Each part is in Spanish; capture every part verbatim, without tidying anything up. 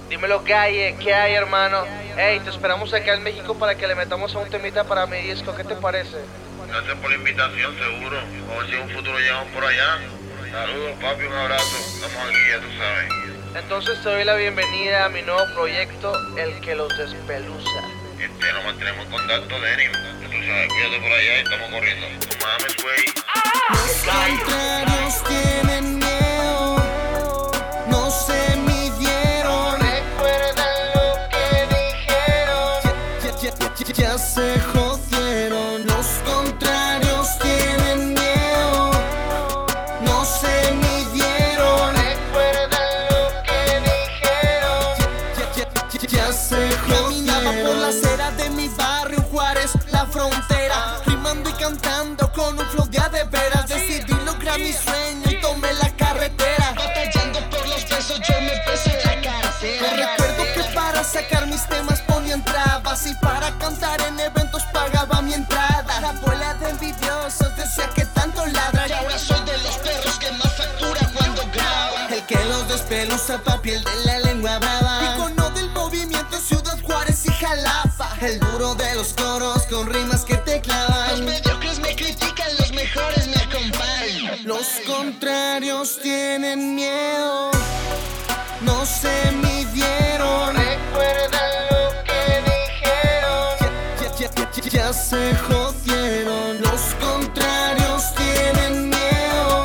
Dímelo, Galle, ¿qué hay, hermano? Ey, te esperamos acá en México para que le metamos a un temita para mi disco, ¿qué te parece? Gracias por la invitación, seguro. A ver si en un futuro llegamos por allá. Saludos, papi, un abrazo. Estamos aquí, ya tú sabes. Entonces te doy la bienvenida a mi nuevo proyecto, El que los despeluza. Este, nos mantenemos en contacto, Denim. Ya tú sabes, cuídate por allá y estamos corriendo. No mames, güey. Los contrarios tienen miedo, no se midieron. Recuerdan lo que dijeron. Ya, ya, ya, ya, ya se jodieron. Los contrarios tienen miedo, no se midieron. Recuerdan lo que dijeron. Ya, ya, ya, ya, ya se jodieron. Caminaba por la acera de mi barrio Juárez, la frontera, rimando y cantando con un flow de a de veras. Decidí lograr mi sueño y tomé la carretera. Batallando por los pesos, yo me peso en la cartera. Me recuerdo que para sacar mis temas ponían trabas y para cantar en eventos pagaba mi entrada. La abuela de envidiosos decía que tanto ladra Y ahora soy de los perros que más factura cuando graba. el que los despeluza pa' piel de la lengua brava. Icono del movimiento Ciudad Juárez y Jalapa, el duro de los coros con rimas que te Los clavan. mediocres me critican, los mejores me acompañan. Los contrarios tienen miedo, no se midieron. Recuerdan lo que dijeron. Ya, ya, ya, ya, ya se jodieron. Los contrarios tienen miedo,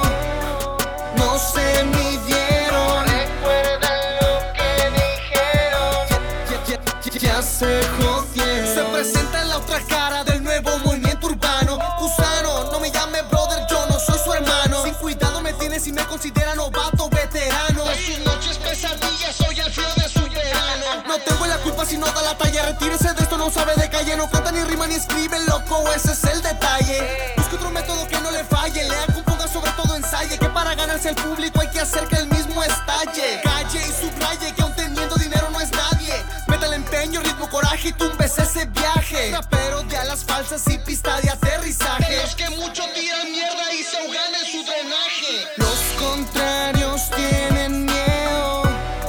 no se midieron. Recuerdan lo que dijeron. Ya, ya, ya, ya, ya se jodieron. Se presenta la otra cara del nuevo movimiento urbano. Gusano, no me llame brother, yo no soy su hermano. Sin cuidado me tienes y me considera novato veterano. A sus noches pesadillas, soy el frío de su verano. No tengo la culpa si no da la talla. Retírese de esto, no sabe de calle. No canta ni rima ni escribe, loco, ese es el detalle. Busque otro método que no le falle. Lea, componga, sobre todo ensaye. Que para ganarse el público hay que hacer que el mismo estalle. Calle y subraye que aun teniendo dinero no es nadie. Métale empeño, ritmo, coraje y tumbes ese viaje. Rapero de alas falsas y pista de De aterrizaje. los que mucho tiran mierda y se ahogan en su drenaje. Los contrarios tienen miedo,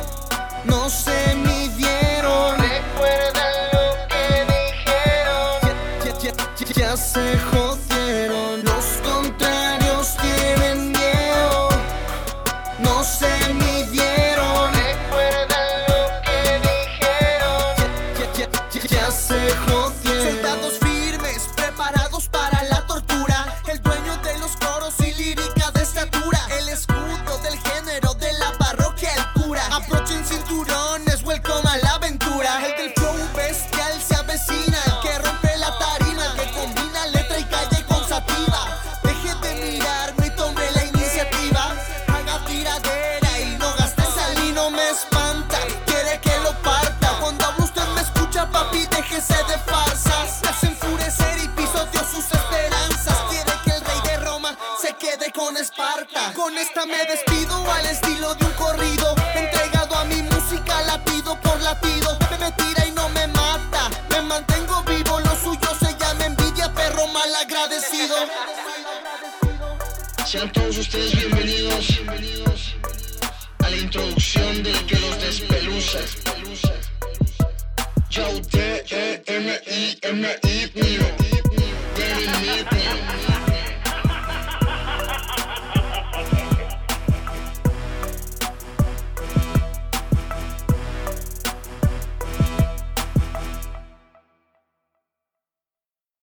no se midieron. Recuerdan lo que dijeron. Ya, ya, ya, ya, ya se jodieron. Los contrarios tienen miedo, no se midieron. Recuerdan lo que dijeron. Ya, ya, ya, ya, ya se jodieron. Soldados firmes, preparados para la tortura. El dueño de los coros y lírica de estatura. El escudo del género de la parroquia, el cura. Aprochen cinturones, welcome a la aventura. El del flow bestial se avecina, el que rompe la tarima, el que combina letra y calle con sativa. Deje de mirarme y tome la iniciativa. Haga tiradera y no gaste sal y no me espanta. Quiere que lo parta. Cuando hablo usted me escucha, papi, déjese de farsas. Me hace enfurecer y pisoteó sus esperanzas. Quiere que el rey de Roma se quede con Esparta. Con esta me despido al estilo de un corrido. Entregado a mi música, latido por latido. Me tira y no me mata, me mantengo vivo. Lo suyo se llama envidia, perro mal agradecido. Sean todos ustedes bienvenidos a la introducción del que los despeluza. Yo, D E M I M I mío, Denim mío.